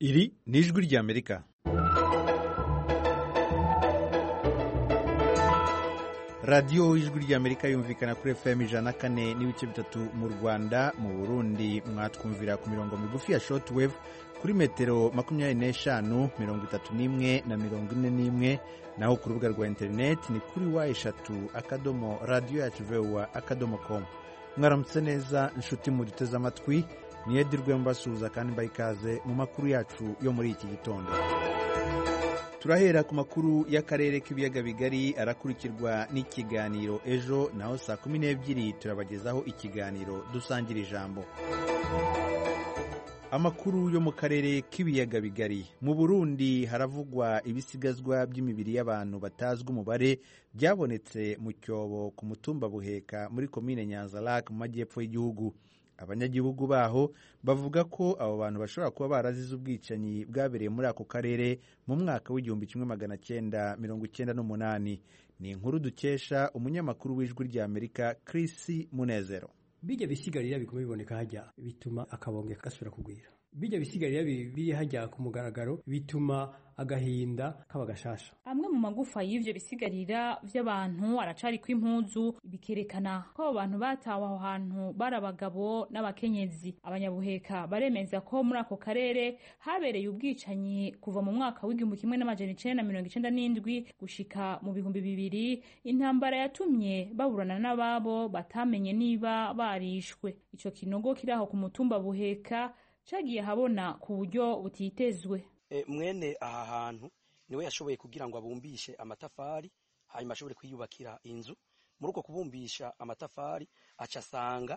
Iri ni ijwi ry'Amerika. radiyo ijwi ry'Amerika yumvikana kuri FM 104.3 mu Rwanda. Mu Burundi mwatwumvira ku mirongo migufi ya shortwave kuri metero 25, 31 na 41, naho ku rubuga rwa internet ni kuri wa3.radio.voa.com. Mwaramutse neza inshuti muduteze amatwi, niyedirwe mbasuhuza kandi mbayikaze mu makuru yacu yo muri iki gitondo. Turahera ku makuru y'akarere k'ibiyaga bigari, arakurikirwa n'ikiganiro ejo, naho saa 12 turabagezaho ikiganiro dusangira ijambo. Amakuru yo mu karere k'ibiyaga bigari. Mu Burundi haravugwa ibisigazwa by'imibiri y'abantu batazwi umubare byabonetse mu cyobo ku mutumba Buheka muri komine Nyanza-Lac mu majyepfo y'igihugu. Abanyagihugu baho bavuga ko abo bantu bashobora kuba barazize ubwicanyi bwabereye muri ako karere mu mwaka w'1998. Ni inkuru dukesha umunyamakuru w'ijwi ry'Amerika Chris Munezero. Bijya bisigarira biguma biboneka hajya bituma akabonge gasubira kugwira. Bijya bisigarira biri hajya ku mugaragaro bituma agahinda kaba gashasha. Amwe mu magufa y'ivyo bisigarira vy'abantu aracari kw'impuzu, bikerekana ko abo bantu batawe aho hantu bari abagabo n'abakenyezi. Abanyabuheka baremeza ko muri ako karere habereye ubwicanyi kuva mu mwaka w'1997 gushika mu 2000. Intambara yatumye baburana n'ababo batamenye niba barishwe. Ico kinogo kiraho ku mutumba Buheka cagiye habona ku buryo butitezwe. Mwene aha hantu niwe yashoboye kugira ngo abumbishe amatafari hanyuma ashobore kwiyubakira inzu. Muri uko kubumbisha amatafari acasanga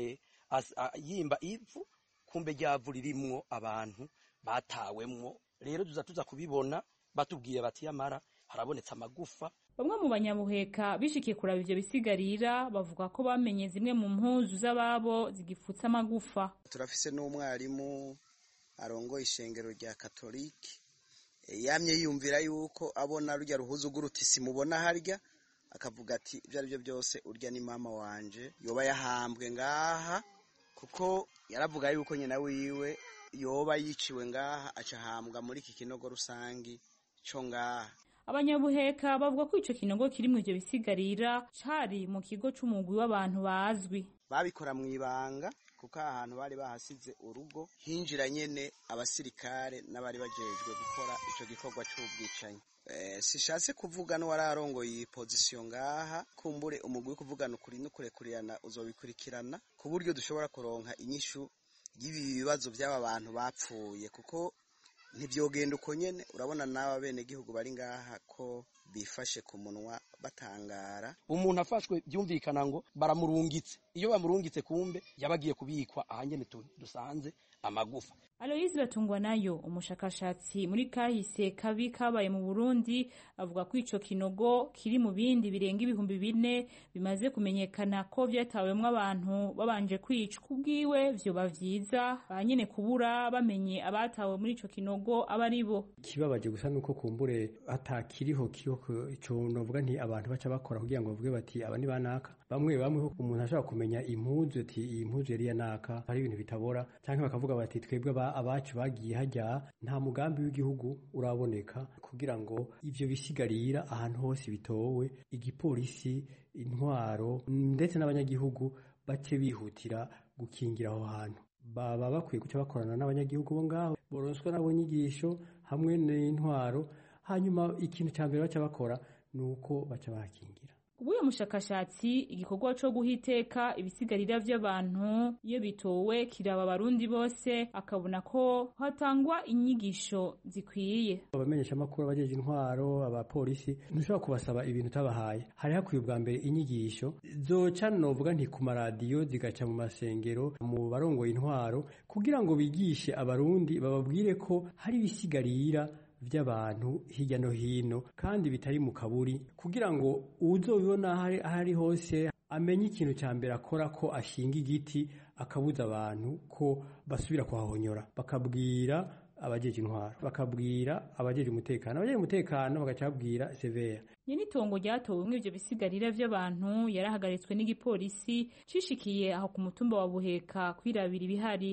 yimba ivu, kumbe ryavu ririmwo abantu batawemwo. Rero tuza kubibona batubwiye bati yamara harabonetse amagufa. Bamwe mu banyabuheka bishikiye kuraba ivyo bisigarira bavuga ko bamenye zimwe mu mpuzu z'ababo zigifutse amagufa. Turafise n'umwarimu arongo ishengero rya Katolike, yamye yumvira yuko abona rujya ruhuzu gurutisi mubona harya, akavuga ati ibyo ari byo byose urya ni mama wanje yoba yahambwe ngaha, kuko yaravuga yuko nyina wiwe yoba yiciwe ngaha acahambwa muri iki kinogo rusangi cyo ngaha. Abanyabuheka bavuga ko ico kinogo kiri mu ivyo bisigarira cari mu kigo c'umugwi w'abantu bazwi. Babikora mu ibanga kuko ahantu bari bahasize urugo hinjira nyene abasirikare n'abari bajejwe gukora ico gikorwa c'ubwicanyi. Sishatse kuvuga no wararongo iyi position ngaha, kumbure umugwi kuvugana ukuri n'ukurekurana uzobikurikirana ku buryo dushobora kuronka inyishu y'ibi bibazo by'aba bantu bapfuye, kuko ntibyogenda uko nyene. Urabona n'aba bene gihugu bari ngaha ko bifashe ku munwa batangara. Umuntu afashwe byumvikana ngo baramurungitse, iyo bamurungitse kumbe yabagiye kubikwa ahanyene dusanze amagufa. Aloise Batungwa nayo umushakashatsi muri kahise kabi kabaye mu Burundi avuga ko ico kinogo kiri mu bindi birenga 4,000 bimaze kumenyekana ko vyatawemwe abantu babanje kwicwa. Kubwiwe vyo bavyiza banyene kubura bamenye abatawe muri ico kinogo abaribo. Kibabaje gusa nuko kumbure atakiriho ico novuga nti abantu baca bakora kugira ngo bavuge bati aba ni banaka. Bamwe umuntu ashaka kumenya impuzu ati iyi mpuzu yari yanaka, hari ibintu bitabora, canke bakavuga bati twebwe abacu bagiye hajya nta mugambi w'igihugu uraboneka kugira ngo ivyo bisigarira ahantu hose bitowe, igipolisi, intwaro ndetse n'abanyagihugu bace bihutira gukingira aho hantu. Baba bakwiye guca bakorana n'abanyagihugu bo ngaho, boronswa nabo nyigisho hamwe n'intwaro, hanyuma ikintu cya mbere baca bakora nuko baca bakingira. Ubuye mushakashatsi igikorwa cyo guhiteka ibisigarira by'abantu iyo bitowe kiraba abarundi bose, akabona ko hatangwa inyigisho zikwiye. Abamenyesha makuru, abajeje intwaro, abapolisi ntushobora kubasaba ibintu tabahaye. Hari hakwiye ubwa mbere inyigisho zoca novuga nti ku maradiyo zigaca mu masengero, mu barongoye intwaro, kugira ngo bigishe abarundi bababwire ko hari ibisigarira by'abantu hirya no hino kandi bitari mu kaburi, kugira ngo uzobibona ahari hose amenye ikintu cya mbere akora, ko ashinga igiti akabuza abantu ko basubira kuhahonyora. Bakabwira abajeje intwaro, bakabwira abajeje umutekano bagacabwira severe. Nyenitongo ryatowe mw'ivyo bisigarira vy'abantu yarahagaritswe n'igipolisi cishikiye aho ku mutumba wa Buheka kwirabira ibihari.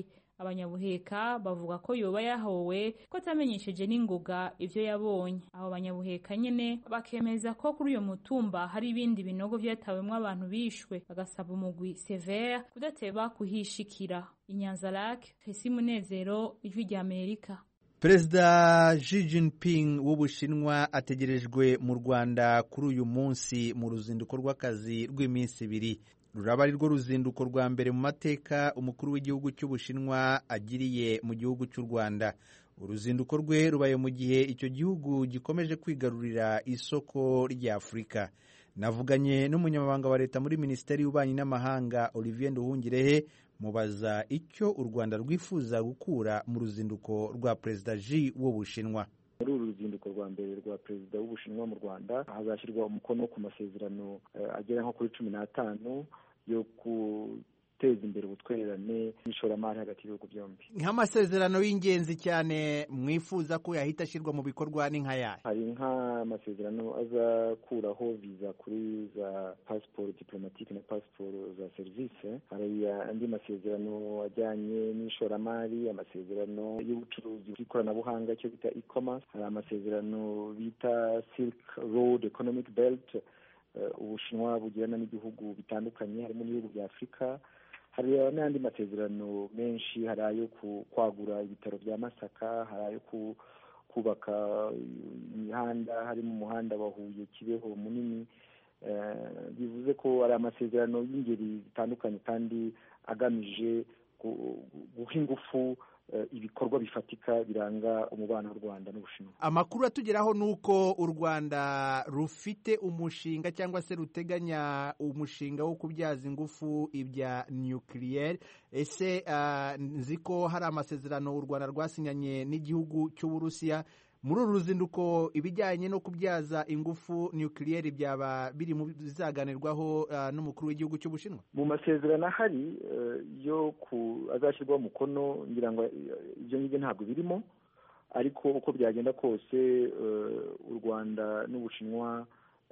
abanyabuheka bavuga ko yoba yahowe ko atamenyesheje n'ingoga ivyo yabonye. Abo banyabuheka nyene bakemeza ko kuri uyo mutumba hari ibindi binogo vyatawemwo abantu bishwe, bagasaba umugwi Severe kudateba kuhishikira. Inyanzarake, Fesi Munezero, Ijwi rya Amerika. Perezida Xi Jinping w'Ubushinwa ategerejwe mu Rwanda kuri uyu munsi mu ruzinduko rw'akazi rw'iminsi ibiri. Ruraba ari rwo ruzinduko rwa mbere mu mateka umukuru w'igihugu cy'Ubushinwa agiriye mu gihugu cy'u Rwanda. Uruzinduko rwe rubaye mu gihe icyo gihugu gikomeje kwigarurira isoko rya Afurika. Navuganye n'umunyamabanga wa leta muri Minisiteri y'Ububanyi n'Amahanga Olivier Nduhungirehe mubaza icyo u Rwanda rwifuza gukura mu ruzinduko rwa Perezida Xi w'Ubushinwa. Muri uru ruzinduko rwa mbere rwa Perezida w'Ubushinwa mu Rwanda hazashyirwa umukono ku masezerano agera nko kuri 15 yo guteza imbere ubutwererane n'ishoramari hagati y'ibihugu byombi. Nk'amasezerano y'ingenzi cyane mwifuza ko yahita ashyirwa mu bikorwa ni nk'aya? Hari nk'amasezerano azakuraho viza kuri za passport diplomatique na passport za service. Hari andi masezerano ajyanye n'ishoramari, amasezerano y'ubucuruzi bw'ikoranabuhanga cyo bita e-commerce. Hari amasezerano bita Silk Road Economic Belt Ubushinwa bugirana n'ibihugu bitandukanye harimo n'ibihugu bya Afurika. Hari n'andi masezerano menshi, hari ayo kwagura ibitaro bya Masaka, hari ayo kubaka imihanda, harimo umuhanda wa Huye Kibeho munini. Bivuze ko ari amasezerano y'ingeri zitandukanye kandi agamije guha ingufu ibikorwa bifatika biranga umubano w'u Rwanda n'Ubushinwa. Amakuru atugeraho nuko u Rwanda rufite umushinga cyangwa se ruteganya umushinga wo kubyaza ingufu ibya nucleaire. Ese nzi ko hari amasezerano u Rwanda rwasinyanye n'igihugu cy'Uburusiya. Muri uru ruzinduko ibijyanye no kubyaza ingufu nucleaire byaba biri mu bizaganirwaho n'umukuru w'igihugu cy'Ubushinwa? Mu masezerano ahari yo azashyirwaho umukono ngira ngo ibyo ngibyo ntabwo birimo, ariko uko byagenda kose u Rwanda n'Ubushinwa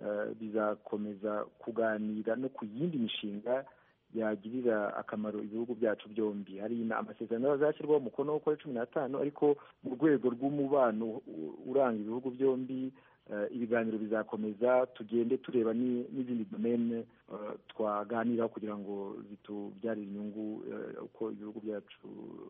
bizakomeza kuganira no ku yindi mishinga yagirira akamaro ibihugu byacu byombi. Hari amasezerano azashyirwaho umukono kuri 15, ariko mu rwego rw'umubano uranga ibihugu byombi ibiganiro bizakomeza, tugende tureba n'izindi domene twaganiraho kugira ngo zitubyarire inyungu uko ibihugu byacu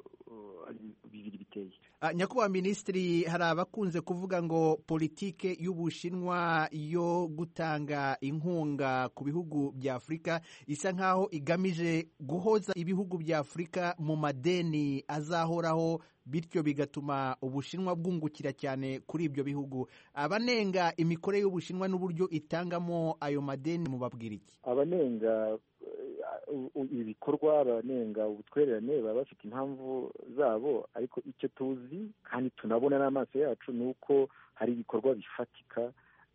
bibiri biteye. Nyakubahwa Minisitiri, hari abakunze kuvuga ngo politike y'Ubushinwa yo gutanga inkunga ku bihugu bya Afurika isa nkaho igamije guhoza ibihugu bya Afurika mu madeni azahoraho, bityo bigatuma Ubushinwa bwungukira cyane kuri ibyo bihugu. Abanenga imikorere y'Ubushinwa n'uburyo itangamo ayo madeni mubabwira iki? Abanenga ibikorwa, abanenga ubutwererane baba bafite impamvu zabo, ariko icyo tuzi kandi tunabona n'amaso yacu ni uko hari ibikorwa bifatika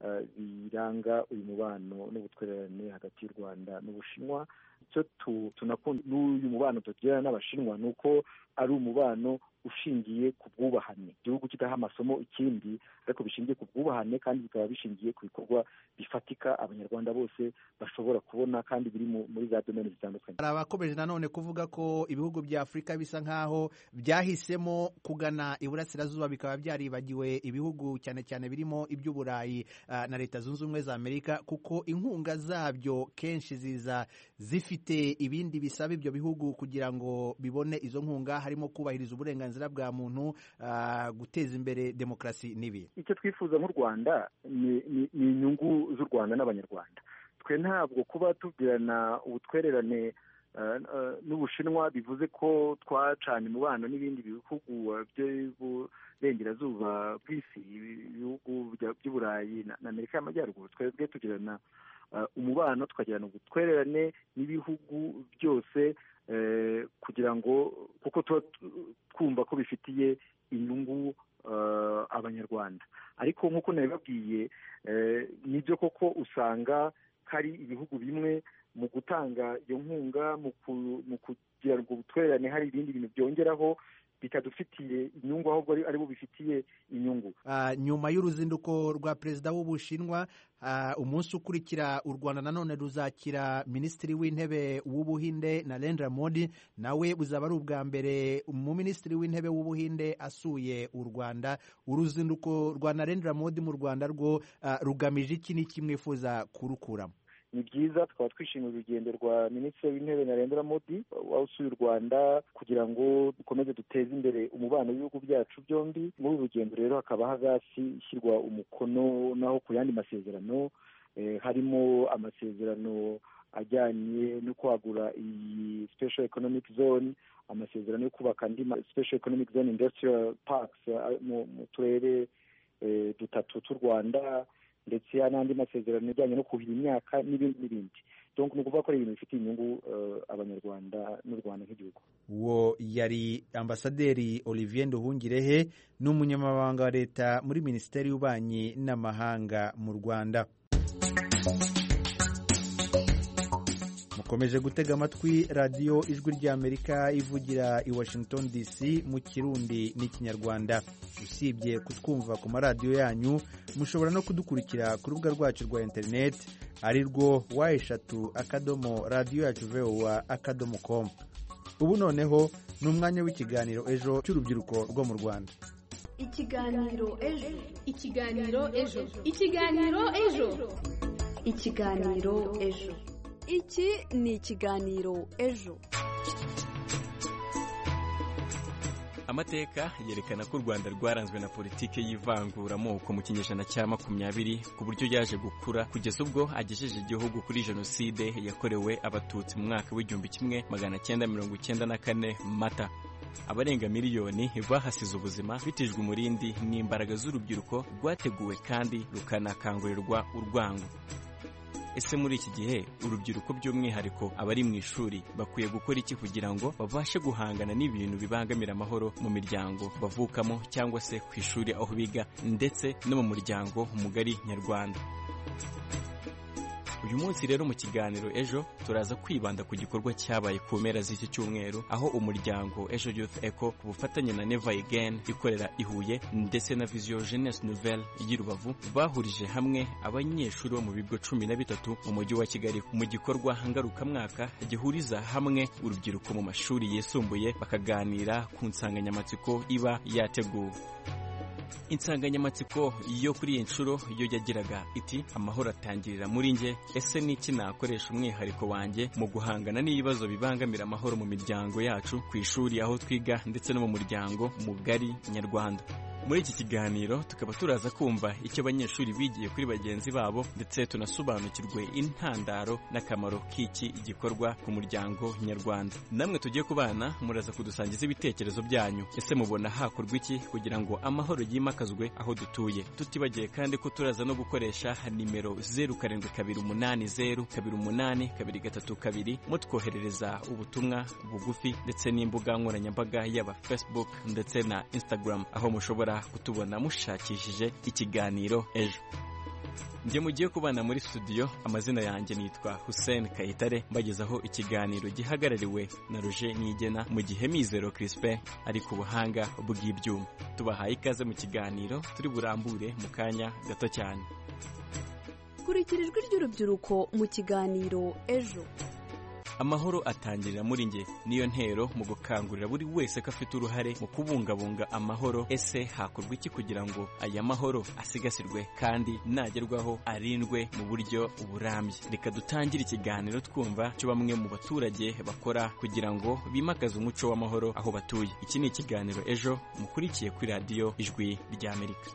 biranga uyu mubano n'ubutwererane hagati y'u Rwanda n'Ubushinwa. Icyo tunakunda n'uyu mubano tugirana n'Abashinwa ni uko ari umubano ushingiye ku bwubahane. Igihugu kidaha amasomo ikindi, ariko bishingiye ku bwubahane kandi bikaba bishingiye ku bikorwa bifatika Abanyarwanda bose bashobora kubona kandi biri muri za domene zitandukanye. Hari abakomeje nanone kuvuga ko ibihugu bya Afurika bisa nkaho byahisemo kugana iburasirazuba, bikaba byaribagiwe ibihugu cyane cyane birimo iby'Uburayi na Leta Zunze Ubumwe za Amerika, kuko inkunga zabyo kenshi ziza zifite ibindi bisaba ibyo bihugu kugira ngo bibone izo nkunga, harimo kubahiriza uburenganzira bwa muntu, guteza imbere demokarasi n'ibi. Icyo twifuza nk'u Rwanda ni inyungu z'u Rwanda n'Abanyarwanda. Twe ntabwo kuba tugirana ubutwererane n'Ubushinwa bivuze ko twacanye umubano n'ibindi bihugu by'uburengerazuba bw'isi, ibihugu by'Uburayi na Amerika y'Amajyaruguru. Twebwe tugirana umubano, tukagirana ubutwererane n'ibihugu byose kugira ngo kuko tuba twumva ko bifitiye inyungu Abanyarwanda. Ariko nk'uko nabibabwiye, nibyo koko usanga hari ibihugu bimwe mu gutanga iyo nkunga mu kugira ngo ubutwererane hari ibindi bintu byongeraho bitadufitiye inyungu ahubwo ari bo bifitiye inyungu. Nyuma y'uruzinduko rwa perezida w'Ubushinwa, umunsi ukurikira u Rwanda nanone ruzakira minisitiri w'intebe w'Ubuhinde Narendra Modi, nawe buzaba ari ubwa mbere mu minisitiri w'intebe w'Ubuhinde asuye u Rwanda. Uruzinduko rwa Narendra Modi mu Rwanda rwo rugamije iki n'iki mwifuza kurukuramo? Ni byiza, tukaba twishimiye urugendo rwa minisitiri w'intebe Narendra Modi wasuye u Rwanda kugira ngo dukomeze duteze imbere umubano w'ibihugu byacu byombi. Muri uru rugendo rero hakaba hazashyirwa umukono naho ku yandi masezerano, harimo amasezerano ajyanye no kwagura iyi special economic zone, amasezerano yo kubaka andi special economic zone industrial parks mu turere dutatu tw'u Rwanda, ndetse n'andi masezerano ajyanye no kuhira imyaka n'ibindi. Donc ni ukuvuga ko ari ibintu bifitiye inyungu abanyarwanda n'u Rwanda nk'igihugu. Uwo yari ambasaderi Olivier Nduhungirehe, n'umunyamabanga wa leta muri Minisiteri y'Ububanyi n'Amahanga mu Rwanda. Mukomeje gutega amatwi radiyo Ijwi ry'Amerika ivugira i Washington DC mu Kirundi n'Ikinyarwanda. Usibye kutwumva ku maradiyo yanyu, mushobora no kudukurikira ku rubuga rwacu rwa interineti ari rwo wa@radioyacu.voa.com. Ubu noneho ni umwanya w'ikiganiro ejo cy'urubyiruko rwo mu Rwanda. Ikiganiro ejo. Iki ni ikiganiro ejo. Amateka yerekana ko u Rwanda rwaranzwe na politike y'ivanguramoko mu kinyejana cya 20 ku buryo yaje gukura kugeza ubwo agejeje igihugu kuri jenoside yakorewe abatutsi mu mwaka w'1994 Mata. Abarenga miliyoni bahasize ubuzima bitijwe umurindi n'imbaraga z'urubyiruko rwateguwe kandi rukanakangurirwa urwango. Ese muri iki gihe urubyiruko by'umwihariko abari mu ishuri bakwiye gukora iki kugira ngo babashe guhangana n'ibintu bibangamira amahoro mu miryango bavukamo cyangwa se ku ishuri aho biga ndetse no mu muryango mugari nyarwanda? Uyu munsi rero mu kiganiro ejo turaza kwibanda ku gikorwa cyabaye ku mpera z'iki cyumweru, aho umuryango Ejo Youth Echo ku bufatanye na Never Again ikorera i Huye ndetse na Vision Jeunesse Nouvelle y'i Rubavu bahurije hamwe abanyeshuri bo mu bigo 13 mu mujyi wa Kigali mu gikorwa ngarukamwaka gihuriza hamwe urubyiruko mu mashuri yisumbuye bakaganira ku nsanganyamatsiko iba yateguwe. Insanganyamatsiko yo kuri iyi nshuro yo yagiraga iti amahoro atangirira muri nge. Ese niki nakoresha umwihariko wanjye mu guhangana n'ibibazo bibangamira amahoro mu miryango yacu, ku ishuri aho twiga ndetse no mu muryango mugari nyarwanda? Muri iki kiganiro tukaba turaza kumva icyo abanyeshuri bigiye kuri bagenzi babo ndetse tunasobanukirwe intandaro n'akamaro k'iki igikorwa ku muryango nyarwanda. Namwe tugiye kubana muraza kudusangiza ibitekerezo byanyu. Ese mubona hakorwa iki kugira ngo amahoro yimakazwe aho dutuye? Tutibagiye kandi ko turaza no gukoresha nimero 0720288232 mutwoherereza ubutumwa bugufi ndetse n'imbuga nkoranyambaga yaba Facebook ndetse na Instagram, aho mushobora kutubona mushakishije ikiganiro ejo. Njye mugiye kubana muri studio, amazina yanjye nitwa Hussein Kayitare, mbagezaho ikiganiro gihagarariwe na Roger Nigena, mu gihe Mizero Crispin ari ku buhanga bw'ibyuma. Tubahaye ikaze mu kiganiro turi burambure mu kanya gato cyane. Kurikira ijwi ry'urubyiruko mu kiganiro ejo. Amahoro atangirira muri nge niyo ntero mu gukangurira buri wese ko afite uruhare mu kubungabunga amahoro. Ese hakorwa iki kugira ngo aya mahoro asigasirwe kandi nagerwaho arindwe mu buryo burambye? Reka dutangire ikiganiro twumva cyo bamwe mu baturage bakora kugira ngo bimakaze umuco w'amahoro aho batuye. Iki ni ikiganiro ejo mukurikiye kuri radiyo Ijwi ry'Amerika.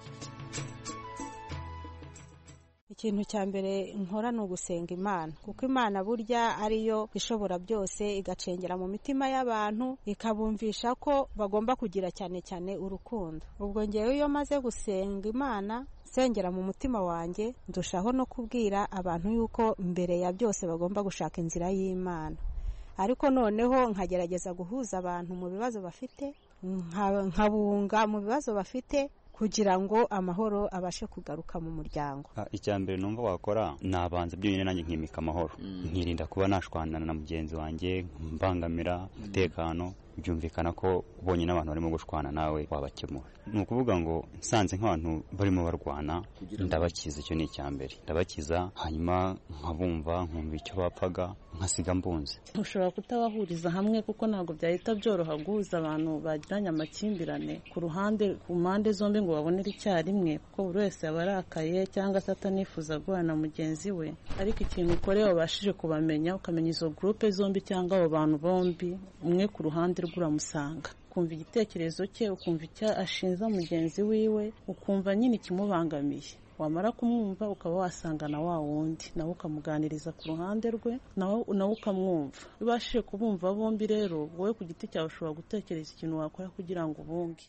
Ikintu cya mbere nkora ni ugusenga Imana, kuko Imana burya ariyo ishobora byose, igacengera mu mitima y'abantu ikabumvisha ko bagomba kugira cyane cyane urukundo. Ubwo ngewe iyo maze gusenga Imana, sengera mu mutima wanjye, ndushaho no kubwira abantu yuko mbere ya byose bagomba gushaka inzira y'Imana. Ariko noneho nkagerageza guhuza abantu mu bibazo bafite, nkabunga mu bibazo bafite, kugira ngo amahoro abashe kugaruka mu muryango. Icya mbere numva wakora nabanza byonyine nanjye nkimika amahoro, nkirinda kuba nashwanana na mugenzi wanjye, mbangamira umutekano. byumvikana ko ubonye n'abantu barimo gushwana nawe wabakemura. Ni ukuvuga ngo nsanze nk'abantu barimo barwana ndabakiza, icyo ni icya mbere, ndabakiza hanyuma nkabumva nkumva icyo bapfaga nkasiga mbunze. Ushobora kutabahuriza hamwe kuko ntabwo byahita byoroha guhuza abantu bagiranye amakimbirane ku mpande zombi ngo babonere icyarimwe, kuko buri wese aba arakaye cyangwa se atanifuza guhura na mugenzi we. Ariko ikintu ukoreye wabashije kubamenya, ukamenya izo groupe zombi cyangwa abo bantu bombi, umwe ku ruhande rwe uramusanga, ukumva igitekerezo cye, ukumva icyo ashinza mugenzi wiwe, ukumva nyine ikimubangamiye. Wamara kumwumva ukaba wasangana wa wundi nawe ukamuganiriza ku ruhande rwe, nawe ukamwumva. Ubashije kubumva bombi rero, wowe ku giti cyawe ushobora gutekereza ikintu wakora kugira ngo ubunge.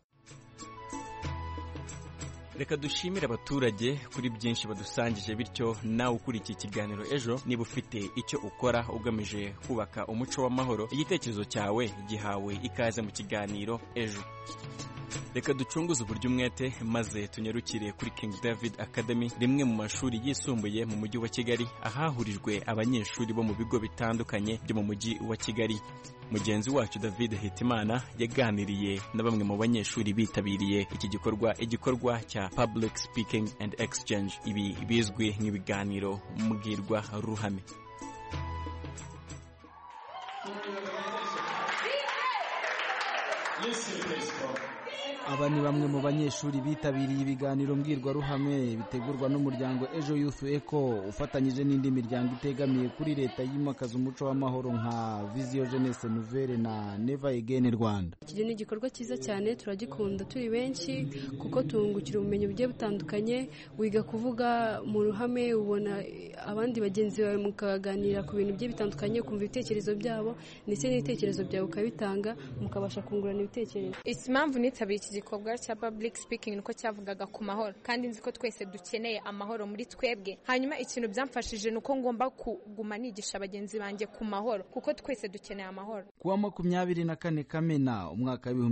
Reka dushimire abaturage kuri byinshi badusangije, bityo nawe ukurikiye ikiganiro ejo niba ufite icyo ukora ugamije kubaka umuco w'amahoro, igitekerezo cyawe gihawe ikaze mu kiganiro ejo. Reka ducunguze uburyo umwete maze tunyarukire kuri King David Academy, rimwe mu mashuri yisumbuye mu mujyi wa Kigali, ahahurijwe abanyeshuri bo mu bigo bitandukanye byo mu mujyi wa Kigali. Mugenzi wacu David Hitimana yaganiriye na bamwe mu banyeshuri bitabiriye iki igikorwa cya Public Speaking and Exchange, ibi bizwi nk'ibiganiro mbwirwa ruhame. Aba ni bamwe mu banyeshuri bitabiriye ibiganiro mbwirwaruhame bitegurwa n'umuryango Ejo Youth Eco ufatanyije n'indi miryango itegamiye kuri leta yimakaza umuco w'amahoro nka Vision Jeunesse Nouvelle na Never Again Rwanda. Iki ni igikorwa cyiza cyane, turagikunda turi benshi kuko tungukira ubumenyi bugiye butandukanye, wiga kuvuga mu ruhame, ubona abandi bagenzi bawe mukaganira ku bintu bigiye bitandukanye, ukumva ibitekerezo byabo ndetse n'ibitekerezo byawe ukabitanga, mukabasha kungurana ibitekerezo. Impamvu nitabiriye iki gikorwa cya public speaking nuko cyavugaga ku mahoro, kandi nzi ko twese dukeneye amahoro muri twebwe. Hanyuma ikintu byamfashije nuko ngomba kuguma nigisha abagenzi banjye ku mahoro, kuko twese dukeneye amahoro. Kuwa 24 Kamena umwaka wa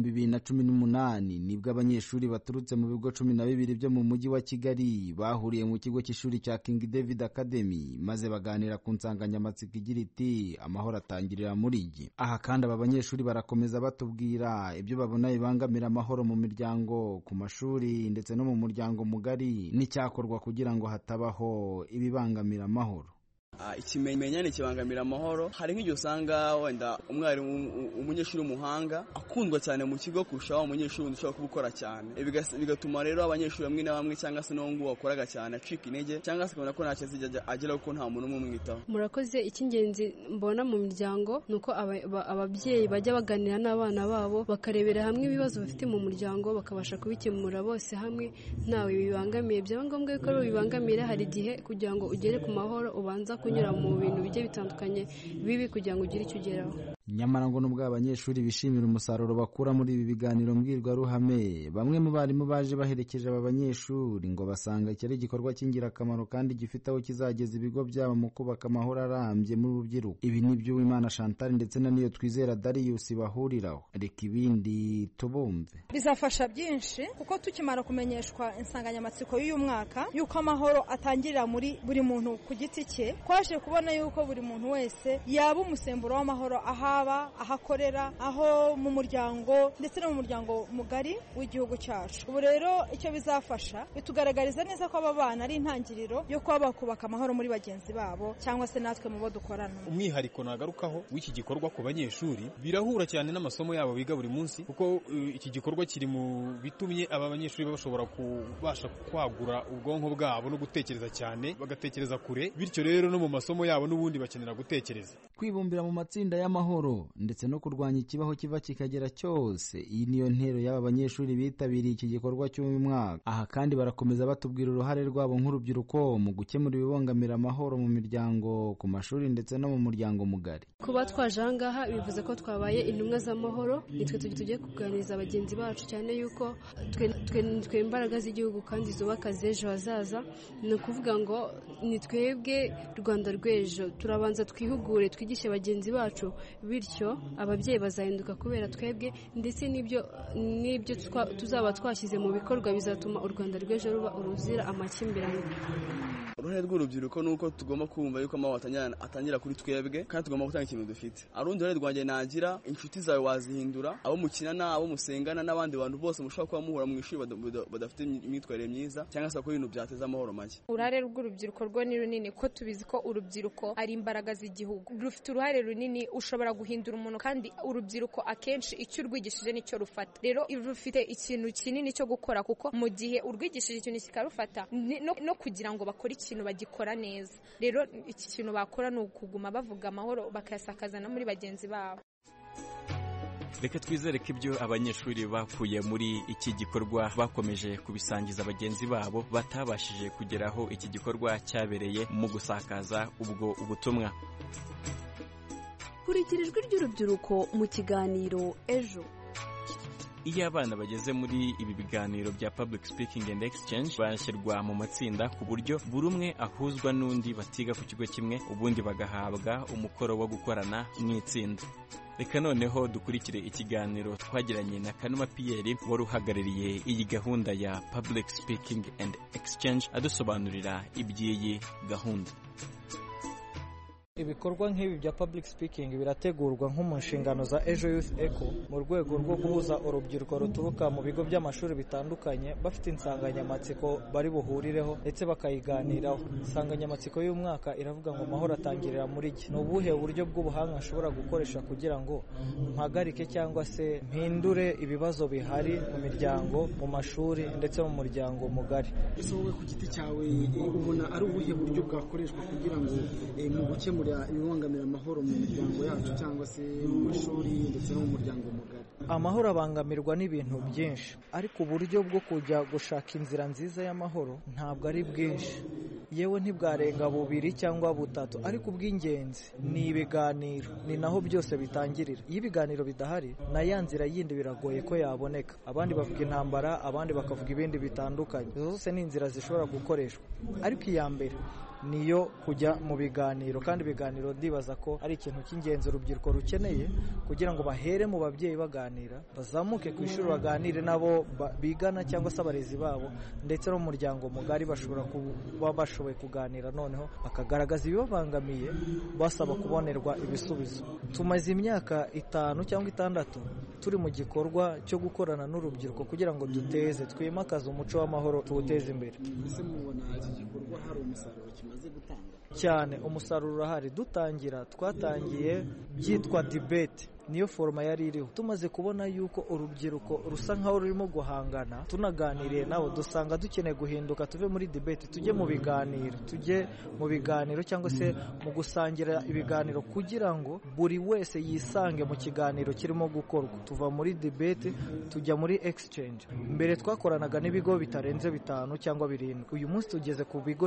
2018 nibwo abanyeshuri baturutse mu bigo 12 byo mu mujyi wa Kigali bahuriye mu kigo cy'ishuri cya King David Academy, maze baganira ku nsanganyamatsiko igira iti amahoro atangirira muri iki. Aha kandi aba banyeshuri barakomeza batubwira ibyo babona bibangamira amahoro mu miryango, ku mashuri ndetse no mu muryango mugari, n'icyakorwa kugira ngo hatabaho ibibangamira amahoro. Ikimenyane kibangamira amahoro, hari nk'igihe usanga wenda umwarimu umunyeshuri w'umuhanga akundwa cyane mu kigo kurushaho umunyeshuri ushobora kubukora cyane, bigatuma rero abanyeshuri bamwe na bamwe cyangwa se n'uwo wakoraga cyane acika intege cyangwa se kubona ko ntacyo azijya agera kuko nta muntu umwe umwitaho. Murakoze. Icy'ingenzi mbona mu miryango nuko ababyeyi bajya baganira n'abana babo, bakarebera hamwe ibibazo bafite mu muryango, bakabasha kubikemura bose hamwe ntawe bibangamiye. Byaba ngombwa ko bibangamira, hari igihe kugira ngo ugere ku mahoro ubanza kunyura mu bintu bigiye bitandukanye bibi kugira ngo ugire icyo ugeraho. Nyamara ngo nubwo abanyeshuri bishimira umusaruro bakura muri ibi biganiro mbwirwaruhame, bamwe mu barimu baje baherekeje aba banyeshuri ngo basanga iki ari igikorwa cy'ingirakamaro kandi gifite aho kizageza ibigo byabo mu kubaka amahoro arambye mu rubyiruko. Ibi ni byo Uwimana Chantal ndetse na Niyo Twizera Darius bahuriraho. Reka ibindi tubumve. Bizafasha byinshi kuko tukimara kumenyeshwa insanganyamatsiko y'uyu mwaka yuko amahoro atangirira muri buri muntu ku giti cye, twaje kubona yuko buri muntu wese yaba umusemburo w'amahoro ahaba, ahakorera, aho mu muryango ndetse no mu muryango mugari w'igihugu cyacu. Ubu rero icyo bizafasha bitugaragariza neza ko aba bana ari intangiriro yo kuba bakubaka amahoro muri bagenzi babo cyangwa se natwe mu bo dukorana. Umwihariko nagarukaho w'iki gikorwa ku banyeshuri birahura cyane n'amasomo yabo biga buri munsi, kuko iki gikorwa kiri mu bitumye aba banyeshuri bashobora kubasha kwagura ubwonko bwabo no gutekereza cyane, bagatekereza kure, bityo rero no mu masomo yabo n'ubundi bakenera gutekereza. Kwibumbira mu matsinda y'amahoro ndetse no kurwanya ikibaho kiva kikagera cyose, iyi niyo ntero y'aba banyeshuri bitabiriye iki gikorwa cy'uyu mwaka. Aha kandi barakomeza batubwira uruhare rwabo nk'urubyiruko mu gukemura ibibangamira amahoro mu miryango, ku mashuri ndetse no mu muryango mugari. Kuba twaje aha ngaha bivuze ko twabaye intumwa z'amahoro, nitwe tugiye kuganiriza bagenzi bacu cyane yuko twe imbaraga z'igihugu kandi zubaka z'ejo hazaza. Ni ukuvuga ngo ni twebwe Rwanda rw'ejo, turabanza twihugure twigishe bagenzi bacu, bityo ababyeyi bazahinduka kubera twebwe, ndetse n'ibyo tuzaba twashyize mu bikorwa bizatuma u Rwanda rw'ejo ruba uruzira amakimbirane. uruhare rw'urubyiruko nuko tugomba kumva yuko amahoro atangira kuri twebwe kandi tugomba gutanga ikintu dufite. Arundi ruhare rwanjye nagira, inshuti zawe wazihindura, abo mukinana, abo musengana n'abandi bantu bose mushobora kuba muhura mu ishuri badafite imyitwarire myiza cyangwa se ko ibintu byateza amahoro make. Uruhare rw'urubyiruko rwo ni runini, ko tubizi ko urubyiruko ari imbaraga z'igihugu, rufite uruhare runini, ushobora guhindura umuntu kandi urubyiruko akenshi icyo urwigishije nicyo rufata. Rero rufite ikintu kinini cyo gukora, kuko mu gihe urwigishije ikintu kikarufata no kugira ngo bakore ikintu bagikora neza. Rero iki kintu bakora ni ukuguma bavuga amahoro bakayasakaza no muri bagenzi babo. Reka twizere ko ibyo abanyeshuri bakuye muri iki gikorwa bakomeje kubisangiza bagenzi babo batabashije kugeraho iki gikorwa cyabereye mu gusakaza ubwo ubutumwa. Kurikira ijwi ry'urubyiruko mu kiganiro ejo. Iyo abana bageze muri ibi biganiro bya public speaking and exchange bashyirwa mu matsinda ku buryo buri umwe ahuzwa n'undi batiga ku kigo kimwe, ubundi bagahabwa umukoro wo gukorana mu itsinda. Reka noneho dukurikire ikiganiro twagiranye na Kanuma Pierre wari uhagarariye iyi gahunda ya public speaking and exchange adusobanurira iby'iyi gahunda. Ibikorwa nk'ibi bya public speaking birategurwa nko mu nshingano za Ejo Youth Echo mu rwego rwo guhuza urubyiruko ruturuka mu bigo by'amashuri bitandukanye bafite insanganyamatsiko bari buhurireho ndetse bakayiganiraho. Insanganyamatsiko y'umwaka iravuga ngo amahoro atangirira muri jye. Ni ubuhe buryo bw'ubuhanga nshobora gukoresha kugira ngo mpagarike cyangwa se mpindure ibibazo bihari mu miryango, mu mashuri ndetse mu muryango mugari. Ese wowe ku giti cyawe ubona ari ubuhe buryo bwakoreshwa kugira ngo mu gukemura ibibangamira amahoro mu miryango yacu cyangwa se mu mashuri ndetse no mu muryango mugari? Amahoro abangamirwa n'ibintu byinshi, ariko uburyo bwo kujya gushaka inzira nziza y'amahoro ntabwo ari bwinshi, yewe ntibwarenga bubiri cyangwa butatu, ariko ubw'ingenzi ni ibiganiro, ni naho byose bitangirira. Iyo ibiganiro bidahari na ya nzira yindi biragoye ko yaboneka. Abandi bavuga intambara, abandi bakavuga ibindi bitandukanye. Zose ni inzira zishobora gukoreshwa, ariko iya mbere niyo kujya mu biganiro, kandi ibiganiro ndibaza ko ari ikintu cy'ingenzi urubyiruko rukeneye kugira ngo bahere mu babyeyi baganira, bazamuke ku ishuri baganire nabo bigana cyangwa se abarezi babo, ndetse no mu muryango mugari bashobora kuba bashoboye kuganira, noneho bakagaragaza ibibabangamiye basaba kubonerwa ibisubizo. Tumaze imyaka 5 cyangwa 6 turi mu gikorwa cyo gukorana n'urubyiruko kugira ngo duteze twimakaze umuco w'amahoro tuwuteze imbere. Ese mubona iki gikorwa hari umusaruro kimaze gutanga? Cyane, umusaruro urahari. Dutangira twatangiye byitwa debate, niyo forma yari iriho. Tumaze kubona yuko urubyiruko rusa nkaho rurimo guhangana, tunaganiriye nabo dusanga dukeneye guhinduka, tuve muri debate tujye mu biganiro cyangwa se mu gusangira ibiganiro kugira ngo buri wese yisange mu kiganiro kirimo gukorwa. Tuva muri debate tujya muri exchange. Mbere twakoranaga n'ibigo bitarenze 5 cyangwa 7. Uyu munsi tugeze ku bigo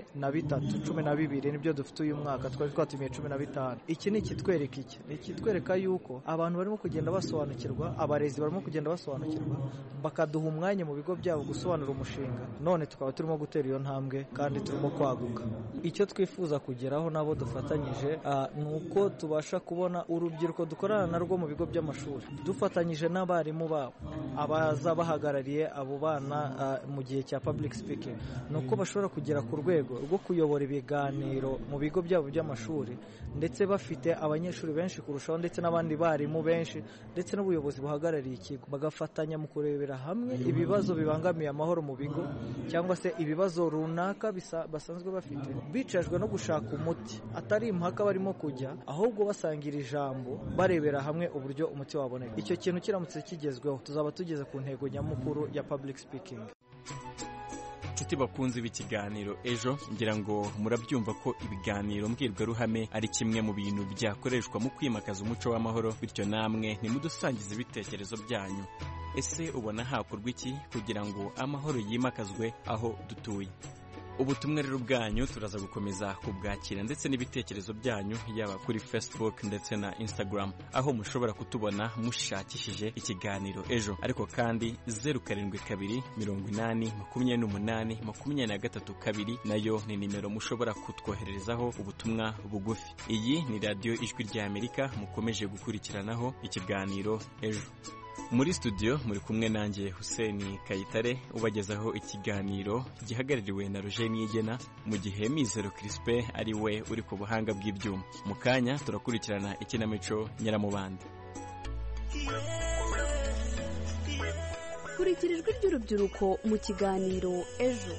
12 nibyo dufite uyu mwaka, twari twatumiye 15. Iki ni ikitwereka iki? Ni ikitwereka yuko abantu barimo kugenda basobanukirwa, abarezi barimo kugenda basobanukirwa, bakaduha umwanya mu bigo byabo gusobanura umushinga, none tukaba turimo gutera iyo ntambwe kandi turimo kwaguka. Icyo twifuza kugeraho nabo dufatanyije ni uko tubasha kubona urubyiruko dukorana narwo mu bigo by'amashuri, dufatanyije n'abarimu babo, abaza bahagarariye abo bana mu gihe cya public speaking, ni uko bashobora kugera ku rwego rwo kuyobora ibiganiro mu bigo byabo by'amashuri, ndetse bafite abanyeshuri benshi kurushaho, ndetse n'abandi barimu benshi, ndetse n'ubuyobozi buhagarariye ikigo, bagafatanya mu kurebera hamwe ibibazo bibangamiye amahoro mu bigo cyangwa se ibibazo runaka basanzwe bafite, bicajwe no gushaka umuti, atari impaka barimo kujya, ahubwo basangira ijambo, barebera hamwe uburyo umuti waboneka. Icyo kintu kiramutse kigezweho tuzaba tugeze ku ntego nyamukuru ya public speaking. Nshuti bakunze b'ikiganiro ejo, ngira ngo murabyumva ko ibiganiro mbwirwaruhame ari kimwe mu bintu byakoreshwa mu kwimakaza umuco w'amahoro, bityo namwe nimudusangize ibitekerezo byanyu. Ese ubona hakorwa iki kugira ngo amahoro yimakazwe aho dutuye? Ubutumwa rero bwanyu turaza gukomeza kubwakira, ndetse n'ibitekerezo byanyu yaba kuri Facebook ndetse na Instagram, aho mushobora kutubona mushakishije ikiganiro ejo. Ariko kandi 07282823 nayo ni nimero mushobora kutwohererezaho ubutumwa bugufi. Iyi ni radio Ijwi ry'Amerika, mukomeje gukurikiranaho ikiganiro ejo. muri studio muri kumwe nanjye Hussein Kayitare ubagezaho ikiganiro gihagarariwe na Roger Niyigena mu gihe Mizero Crispin ari we uri ku buhanga bw'ibyuma. Mu kanya turakurikirana ikinamico Nyiramubande. Kurikira ijwi ry'urubyiruko mu kiganiro Ejo.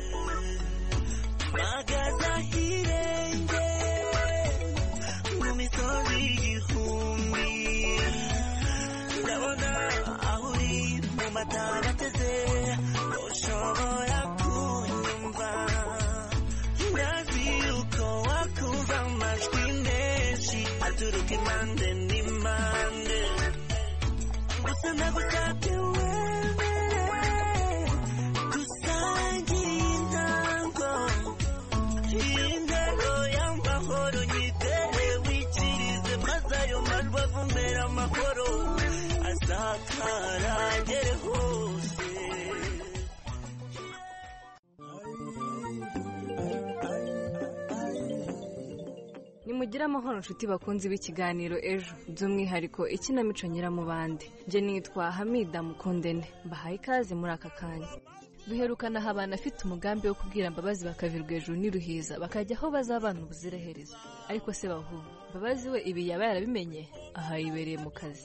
Nimugire amahoro nshuti bakunzi b'ikiganiro Ejo, by'umwihariko ikinamico Nyiramubande. Je nitwa Hamida Mukundene, mbahaye ikaze muri aka kanya. Duherukana abana afite umugambi wo kubwira Mbabazi bakavirwa hejuru n'iruhiza bakajya aho bazabana ubuziraherezo. Ariko se bahu Mbabazi we ibi yaba yarabimenye, aha yibereye mu kazi.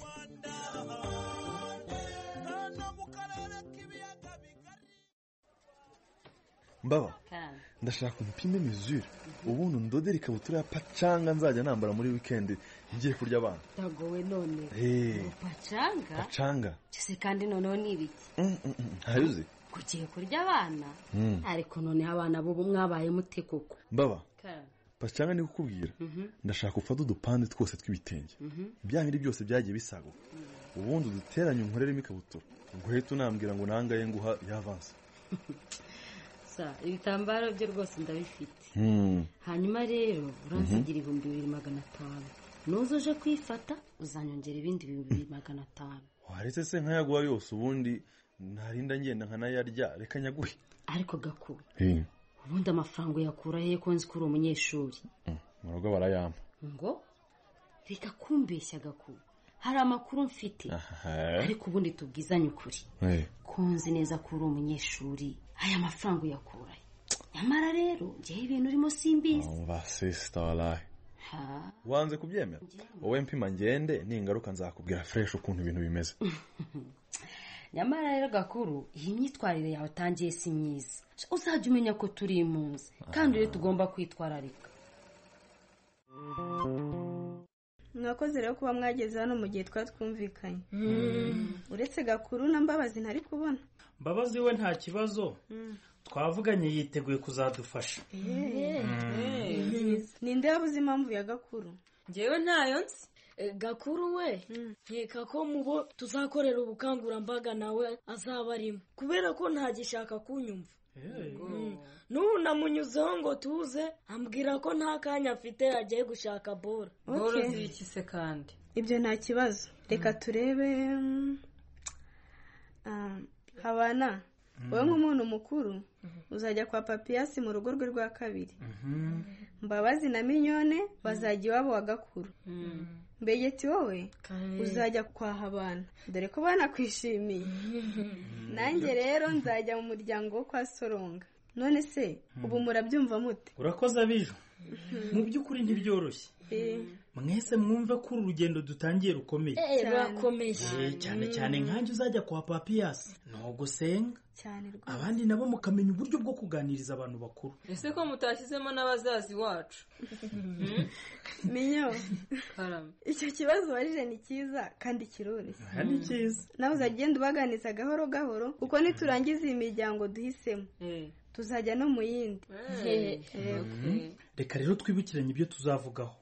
Mbaba ndashaka umupime mesure ubundi ndodera ikabutura ya pacanga nzajya nambara muri weekend ngiye kurya abana. Dagowe none pacanga cyose kandi noneho ni ibiki hayuze kugiye kurya abana ariko none abana bo mwabaye mute koko. Mbaba pacanga ni kukubwira ndashaka ufata udupande twose tw'ibitenge bya bindi byose byagiye bisaguka ubundi duteranye unkoreremo ikabutura ubwo hehita unambwira ngo nangaye nguha yavanse. Ibitambaro byo rwose ndabifite. Hanyuma rero uransigira 2500. Nuzoje kwifata uzanyongera ibindi 2500. Waretse se nkayaguha yose ubundi narinda ngenda nkanayarya reka nyaguhe. Ariko Gakuru ubundi amafaranga yakura he ko nzi kuri umunyeshuri? Murugo barayampa. Ngo reka kumbeshya Gakuru. Hari amakuru mfite ariko ubundi tubwizanye ukuri. Konzi neza kuri umunyeshuri aya mafaranga yakuraye. Nyamara rero ngiye ibintu urimo simbizi. Sister wallahi. Wanze kubyemera? Wowe mpima ngende ningaruka nzakubwira fresh ukuntu ibintu bimeze. Nyamara rero Gakuru iyi myitwarire yawe tangiye si myiza. Uzajya umenya ko turi impunzi kandi rero tugomba kwitwararika. Mwakoze rero kuba mwageze hano mu gihe twatwumvikanye. Uretse Gakuru na Mbabazi ntari kubona. Mbabazi we nta kibazo. Twavuganye yiteguye kuzadufasha. Ninde yabuze impamvu ya Gakuru? Ngewe ntayo nzi. Gakuru we nkeka ko mubo tuzakorera ubukangurambaga nawe azaba arimo kubera ko ntagishaka kunyumva. N'ubu namunyuzeho ngo tuze ambwira ko nta kanya afite agiye gushaka bora. Bora z'iki se kandi? Ibyo nta kibazo. Reka turebe. Habana wowe nk'umuntu mukuru uzajya kwa Papiyasi mu rugo rwe rwa kabiri. Mbabazi na Minyone bazajya iwabo wa Gakuru. Mbegeti wowe uzajya kwa Habana dore ko banakwishimiye. Nanjye rero nzajya mu muryango wo kwa Soronga. None se ubu murabyumva mute? Urakoze abijo. Mu by'ukuri ntibyoroshye. Mwese mwumve ko urugendo dutangiye rukomeye. Rurakomeye. Cyane cyane nkanjye uzajya kwa Papiyasi. No gusenga. Cyane rwose. Abandi nabo mukamenya uburyo bwo kuganiriza abantu bakuru. Ese ko mutashyizemo n'abazazi wacu? Minyo. Icyo kibazo warije ni cyiza kandi kiroroshye. Ni cyiza. Nawe uzagenda ubaganiza gahoro gahoro kuko niturangiza iyi miryango duhisemo. Tuzajya no mu yindi. Reka rero twibukiranye ibyo tuzavugaho.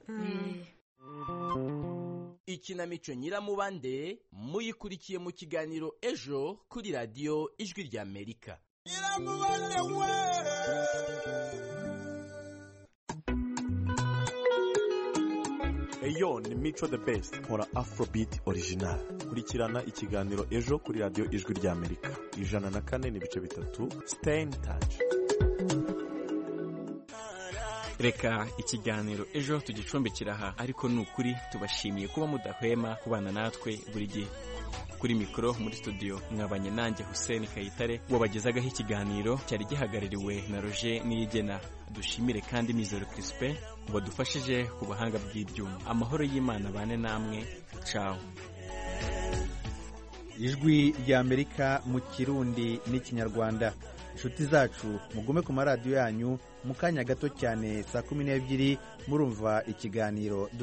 Ikinamico Nyiramubande muyikurikiye mu kiganiro Ejo kuri radio Ijwi rya Amerika. Nyiramubande we! Eyo ni Mico the Best nkora Afrobeat original. Kurikirana ikiganiro Ejo kuri radio Ijwi rya Amerika 104.3. Stay in touch. reka ikiganiro ejo tugicumbikira aha, ariko ni ukuri tubashimiye kuba mudahwema kubana natwe buri gihe. Kuri mikoro muri studio mwabanye nanjye Hussein Kayitare wabagezagaho ikiganiro cyari gihagarariwe na Roger Niyigena. Dushimire kandi Mizero Crispin wadufashije ku buhanga bw'ibyuma. Amahoro y'Imana bane namwe. Ciao. Ijwi rya Amerika mu Kirundi n'Ikinyarwanda. Inshuti zacu mugume ku maradiyo yanyu, mu kanya gato cyane saa 12 murumva ikiganiro